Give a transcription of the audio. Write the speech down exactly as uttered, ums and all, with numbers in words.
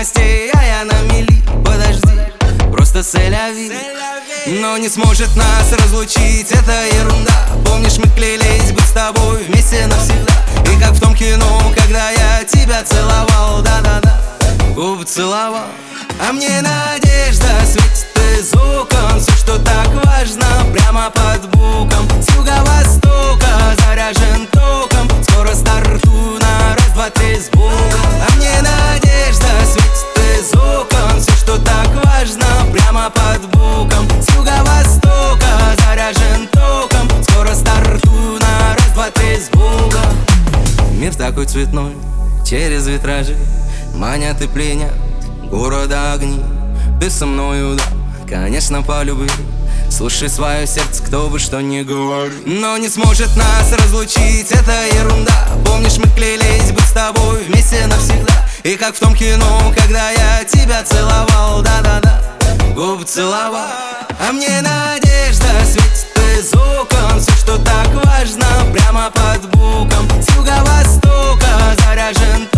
страсти, а я на мели. Подожди, просто сэляви. Но не сможет нас разлучить, это ерунда. Помнишь, мы клялись быть с тобой вместе навсегда. И как в том кино, когда я тебя целовал, да-да-да, губы целовал. А мне надежда светит из окон. Все, что так важно, прямо под боком. С юго-востока заряжен током. Скоро стартую на раз, два, три с Богом. А мне надежда светит из окон. Все, что так важно, прямо под боком. С юго-востока заряжен током. Скоро стартую на раз, два, три с Богом. Мир такой цветной, через витражи манят и пленят города огни. Ты со мною, да, конечно, по любви. Слушай свое сердце, кто бы что ни говорил. Но не сможет нас разлучить, это ерунда. Помнишь, мы клялись быть с тобой вместе навсегда. И как в том кино, когда я тебя целовал, да-да-да, губы целовал. А мне надежда светит из окон. Все, что так важно, прямо под боком. С юго-востока заряжен